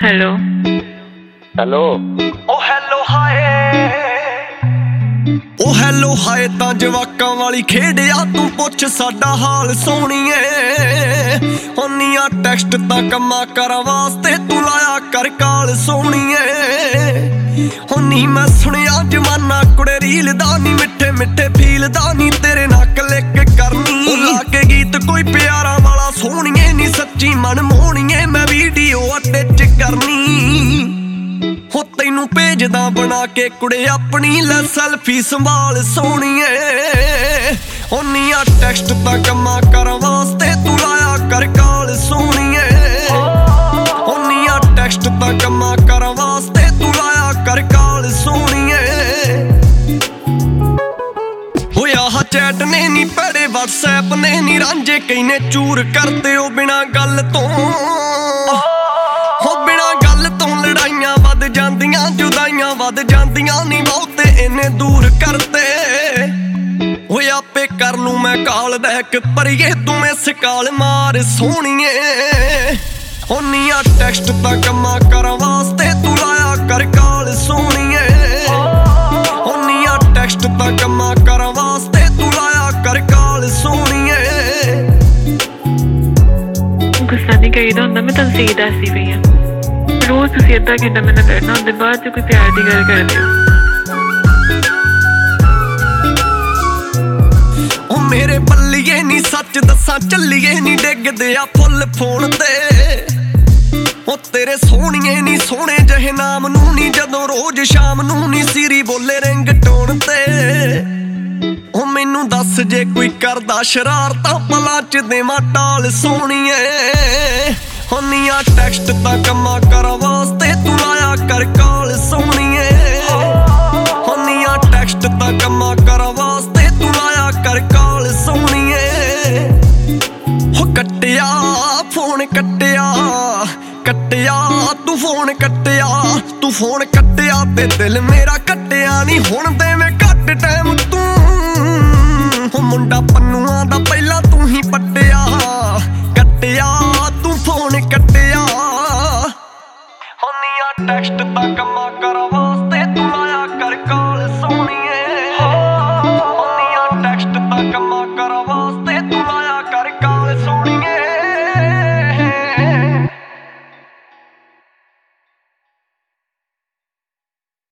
hello hello ओ hello hi ओ hello hi तां जवाकां वाली खेड़िया तू पुछ साडा हाल सोहणीए होनिया टैक्सट तां कम्मा कर वास्ते तू लाया कर काल सोहणीए होनी मैं सुनिया जमाना कुड़े रील दा नी मिठे मिठे फील दा नी तेरे नाल क्लिक करनी लाके गीत कोई प्यारा वाला सोहणीए नी सच्ची मन मोहणीए मैं वीडियो अटैच करनी हो तैनू भेजदा बना के कुड़े अपनी लै सैल्फी संभाल सोहणीए होनिया टैक्सट तां कम्मा कर वास्ते तू लाया कर काल सोहणीए होनिया टैक्सट तां कम्मा कर वास्ते तू लाया कर काल सोहणीए होया हा चैट ने नी पैड़े व्हाट्सएप ने नी रांझे कई ने चूर करदे ओ बिना गल तो हो बिना गल तो लड़ाइयां वध जांदियां जुदाइयां वध जांदियां नी बहुते इन्ने दूर करते होए आपे कर लूं मैं काल बैक परिए तू मिस काल मार सोहणीए होनिया टैक्सट तां कम्मा कर वास्ते तू लाया कर काल सोहणीए होनिया टैक्सट तां कम्मा कर वास्ते तू लाया कर काल सोहणीए गुस्सा नहीं करीदा हुंदा मैं तुहानूं सही दसदी पई आं रोज़ तुसीं अद्धा घंटा मेरे नाल करना हुंदा बाद च कोई प्यार दी गल करदे हो मेरे पल्लिए नी सच दसां चलिए नी डिगदे आ फुल फोन ते ओ तेरे सोहणीए नी सोहणे जहे नाम नूं नी जदों रोज शाम नूं नी सीरी बोले रिंगटोन ते ओ मैनू दस जे कोई करदा शरारतां भला च देवां टाल सोहणीए होनिया टैक्सट तां कम्मा कर वास्ते तू लाया कर काल सोहणीए होनिया टैक्सट तां कम्मा कर वास्ते तू लाया कर काल सोहणीए हो कट्टिया फोन कट्टिया कट्टिया तू फोन कट्टिया ते दिल मेरा कट्टिया नी हुण देवें घट टाइम तू हो मुंडा पन्नुआं दा पहिला तू ही पट्टे